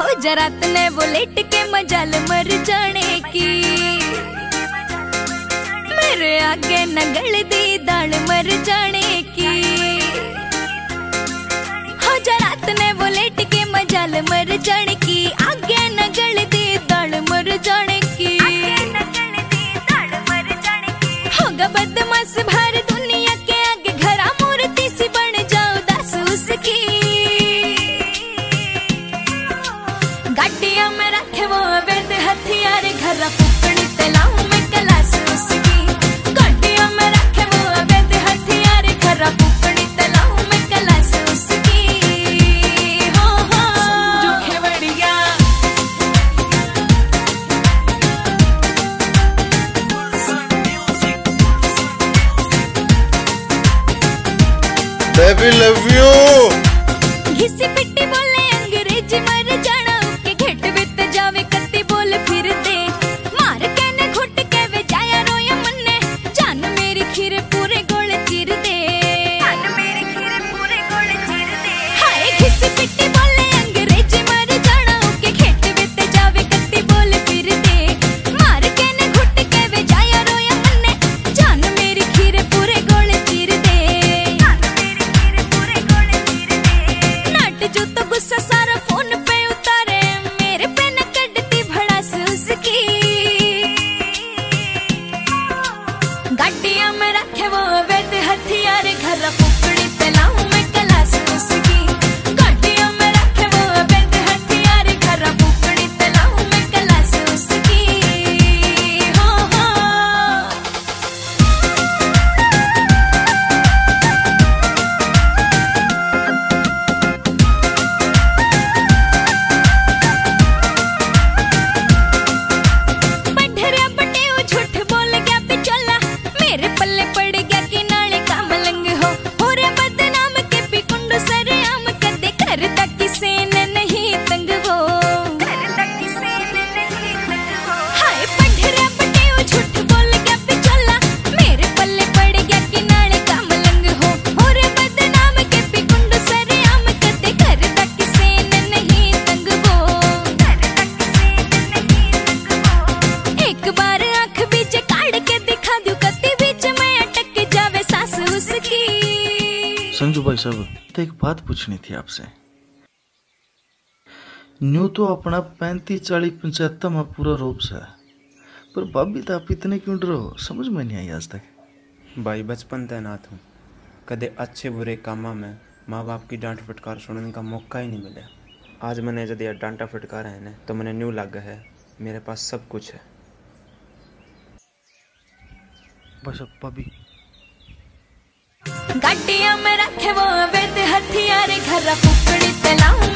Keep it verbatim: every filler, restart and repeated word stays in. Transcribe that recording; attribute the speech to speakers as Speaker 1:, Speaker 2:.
Speaker 1: जरात ने वो लेट के मजाल मर जाने की, मेरे आगे न गल दी दाल मर जाने की। हो जरात ने वो लेट के मजाल मर जाने की, आगे न गल दी दाल मर जाने की। होगा बदमाश भार दुनिया के आगे, घरा मूर्ति सी बन जाओ दास उसकी। गाड़िया में रखे वो अवैध हथियार, घर फूकनी तलाऊ में कलास उसकी। गाड़िया में रखे वो अवैध हथियार, घर फूकनी तलाऊ में कलास उसकी। हो हो जो बढ़िया
Speaker 2: बेबी लव यू।
Speaker 1: घिसी पिट्टी बोले अंग्रेजी मर जाना, के घेट वित जावे कत्ती बोल फिर दे। मार के ने घुट के वे जाया रोया मन्ने, जान मेरी खीर पूरे गोल चीर दे। जान मेरी खीर पूरे गोल चीर दे। हाय घिसी पिट्टी बोले अंग्रेजी मर जाना, के घेट वित जावे कत्ती बोल फिर दे। मार के ने घुट के वे जाया रोया मन्ने, जान मेरी खीर पूरे गोल चीर दे। जान मेरी खीर पूरे गोल चीर दे। नाट जो तो गुस्सा सारा फोन पे उतारे, मेरे पे न कड़ती भड़ास उसकी। गाड़िया में रखे वो अवैध हथियार, घर फूकनी तलाऊ में कलास उसकी। गाड़िया में रखे वो अवैध हथियार, घर फूकनी तलाऊ में कलास उसकी। हो हो बढ़िया बटे वो झूठ बोल गया पिछला, मेरे पल्ले पड़ गया कि नाले का मलंग हो। हो रे बदनाम के पिकुंड सरेआम, कदे करता किसे ने नहीं तंग वो। करता किसे ने नहीं तंग वो। हाय बढ़िया बटे वो झूठ बोल गया पिछला, मेरे पल्ले पड़ गया कि नाले का मलंग हो। हो रे बदनाम के पिकुंड सरेआम, कदे करता किसे ने नहीं तंग वो। करता किसे ने नहीं तंग वो। एक बार आंख बीच काढ़ के दिखा दूं, कत्ती बीच में अटक जावे सास उसकी।
Speaker 3: संजू भाई साहब, तो एक बात पूछनी थी आपसे। न्यू तो अपना पैंतीस चालीस पंचायत में पूरा रूप से, पर भाभी तो आप इतने क्यों डरो, समझ में नहीं आई आज तक।
Speaker 4: भाई बचपन तैनात हूँ, कदे अच्छे बुरे कामा में माँ बाप की डांट फटकार सुनने का मौका ही नहीं मिला। आज मैंने जब डांटा फटकार है ना, तो मैंने न्यू लगा है, मेरे पास सब कुछ है।
Speaker 3: बस अब भाभी
Speaker 1: गाड़िया में रखे वो अवैध हथियार, घर फूकनी तलाऊ